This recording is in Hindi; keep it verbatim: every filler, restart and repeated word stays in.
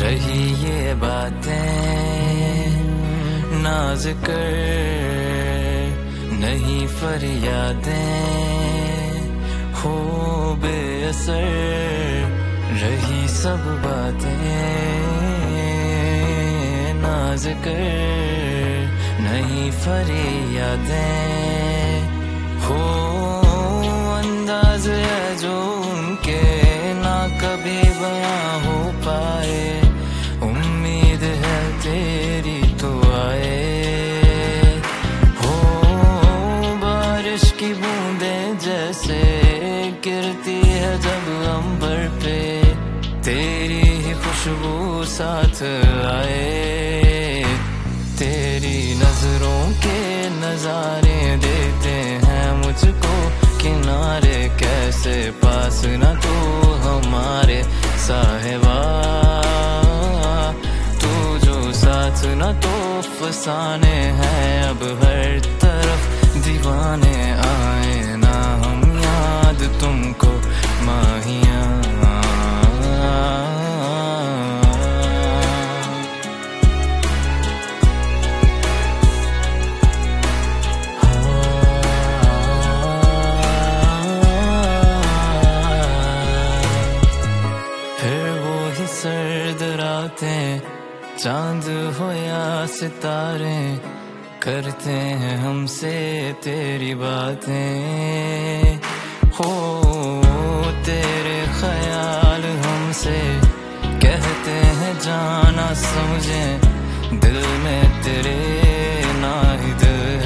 रही ये बातें नाज कर, नहीं फरियादें हो बेअसर। रही सब बातें नाज कर, नहीं फरियादें हो। अंदाज है जो उनके ना कभी बयां हो पाए, उम्मीद है तेरी तो आए हो। बारिश की बूंदें जैसे गिरती है जब अंबर पे, तेरी ही खुशबू साथ आए। तेरी नजरों के नजारे देते हैं मुझको किनारे, कैसे पास न तू हमारे साहिबा। तू जो साथ न तो फसाने हैं अब हर तरफ दीवाने आए ना हम याद तुमको माहिया। सर्द रातें चांद हो या सितारे, करते हैं हमसे तेरी बातें हो। तेरे ख्याल हमसे कहते हैं जाना समझे, दिल में तेरे ना ही दिल